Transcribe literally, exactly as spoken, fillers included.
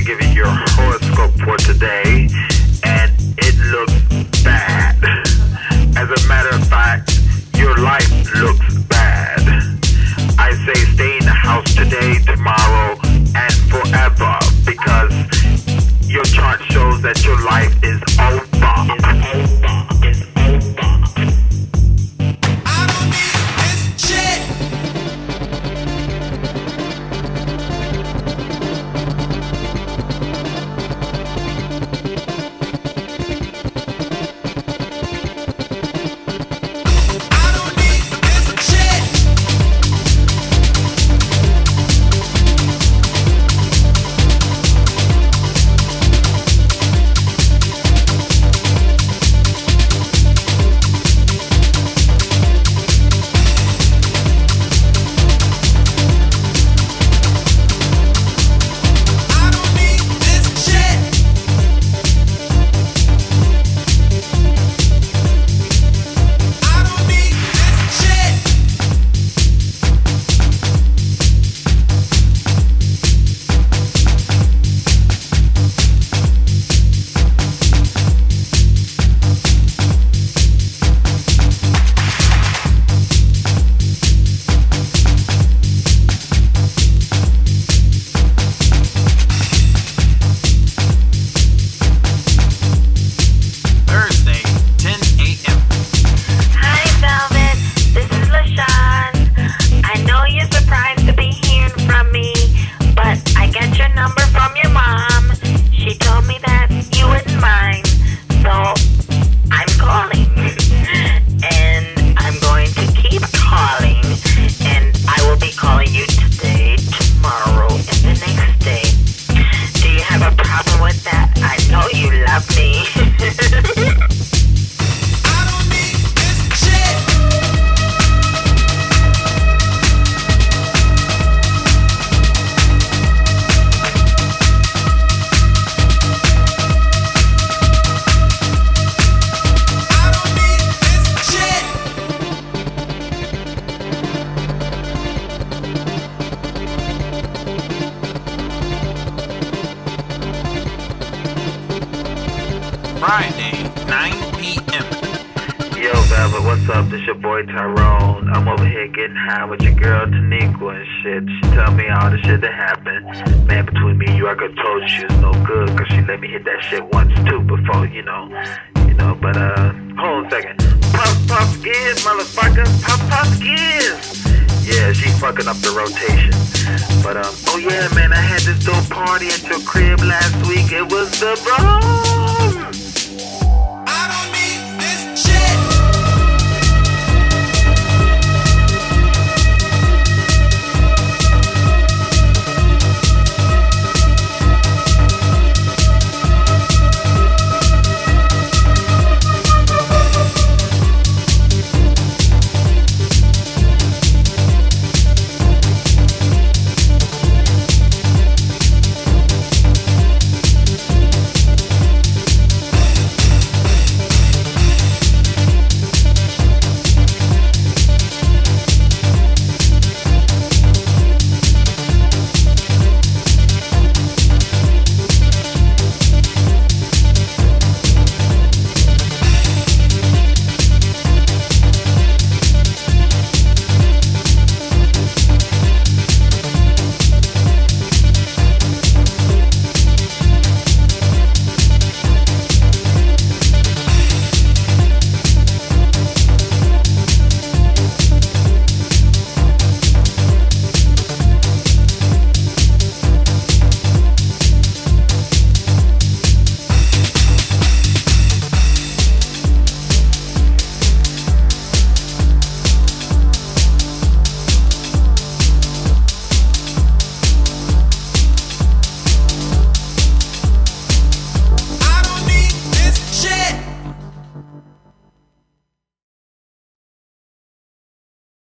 give you your horoscope for today, and it looks bad. As a matter of fact, your life looks bad. I say stay in the house today, tomorrow, and forever, because your chart shows that your life is over. It's over. It's over. I don't need this shit. I don't need this shit. I don't need this shit. I don't need this shit. Thursday, ten a.m. Hi, Velvet. This is LaShawn. I know you're surprised to be hearing from me, but I got your number from your mom. She told me that you wouldn't mind, so I'm calling. And I'm going to keep calling, and I will be calling you today, tomorrow, and the next day. Do you have a problem with that? I know you love me. I don't need this shit. I don't need this shit. Friday, nine p.m. Yo, Velvet, what's up? This your boy Tyrone. I'm over here getting high with your girl Taniqua and shit. She tell me all the shit that happened. Man, between me and you, I could told you she was no good, cause she let me hit that shit once too before, you know. You know, but uh, hold on a second. Puff, puff, skids, motherfucker. Puff, puff, skids. Yeah, she fucking up the rotation. But um, oh yeah, man, I had this dope party at your crib last week. It was the bro.